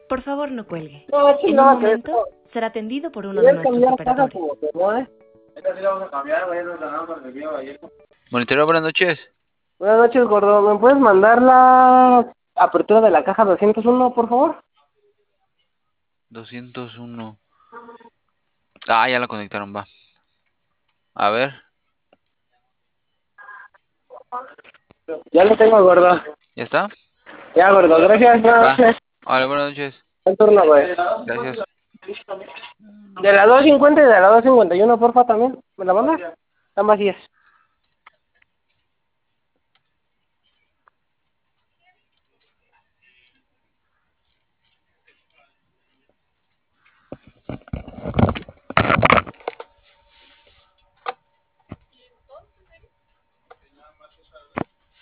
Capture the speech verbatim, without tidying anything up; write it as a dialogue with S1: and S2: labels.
S1: Por favor, no cuelgue.
S2: No,
S1: En un
S2: chingada, que
S1: momento
S2: esto.
S1: será atendido por uno
S2: Voy
S1: de
S2: a
S1: nuestros
S2: cambiar caja
S1: operadores.
S2: como que no, ¿eh?
S3: Esta sí la vamos a cambiar, güey, no la nada que vio ayer.
S4: Monitoreo, buenas noches.
S2: Buenas noches, gordo. ¿Me puedes mandar la apertura de la caja doscientos uno, por favor?
S4: doscientos uno. Ah, ya la conectaron, va. A ver.
S2: Ya lo tengo, gordo.
S4: ¿Ya está?
S2: Ya, gordo. Gracias. Buenas
S4: Va.
S2: noches.
S4: Hola, buenas noches.
S2: Buen turno, güey.
S4: Gracias.
S2: De la doscientos cincuenta y de la doscientos cincuenta y uno, porfa, también. ¿Me la mandas? Están vacías.